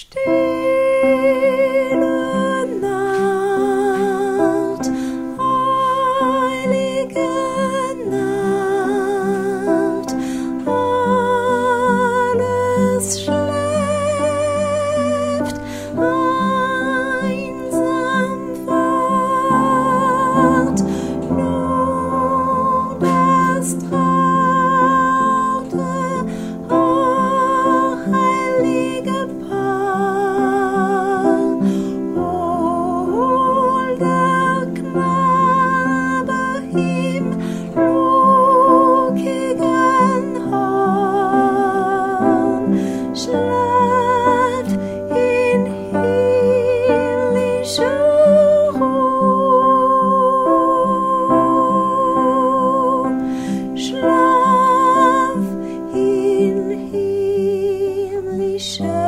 Nacht, heilige Nacht, alles schläft einsam fort, nur das traute, heilige Paar, holder Knabe im lokigen Horn, schläft in himmlischer Ruhe, schlaf in himmlischer